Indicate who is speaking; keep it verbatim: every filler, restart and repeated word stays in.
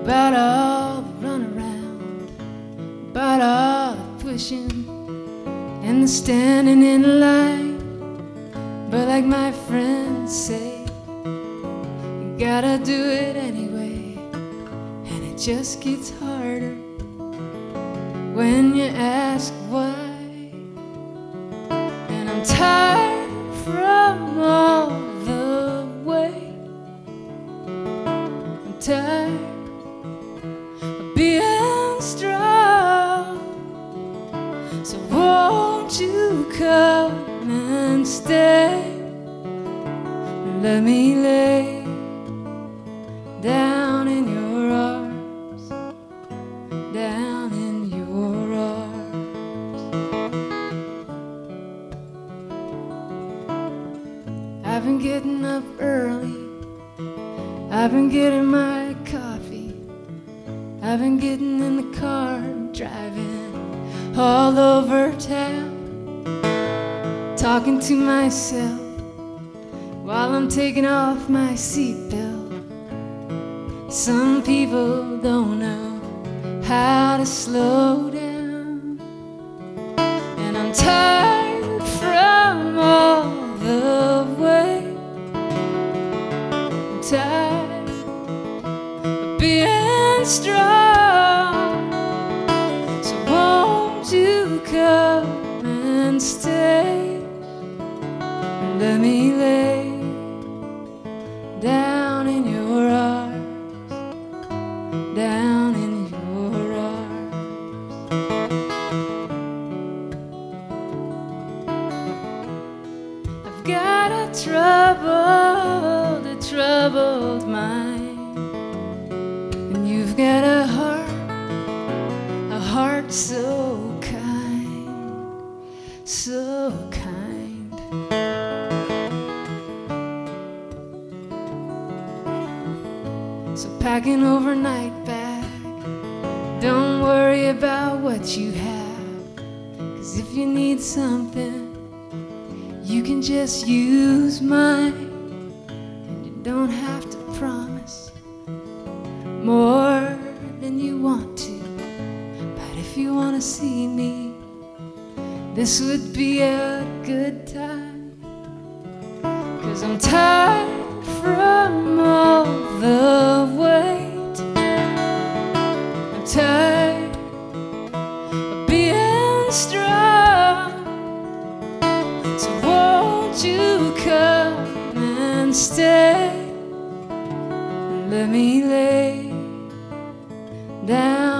Speaker 1: about all the runaround, about all the pushing and the standing in line. But like my friends say, you gotta do it anyway, and it just gets harder when you ask why. And I'm tired from all the way, I'm tired of being strong. So won't you come and stay? Let me lay down in your arms, down in your arms. I've been getting up early, I've been getting my coffee, I've been getting in the car and driving all over town, talking to myself while I'm taking off my seatbelt. Some people don't know how to slow down, and I'm tired from all the way, I'm tired of being strong. So won't you come and stay, and let me lay down in your arms, down in your arms. I've got a troubled, a troubled mind, and you've got a heart, a heart so kind, so kind. So pack an overnight bag, don't worry about what you have, 'cause if you need something, you can just use mine. And you don't have to promise more than you want to, but if you want to see me, this would be a good time. 'Cause I'm tired from all the weight, I'm tired of being strong. So won't you come and stay, and let me lay down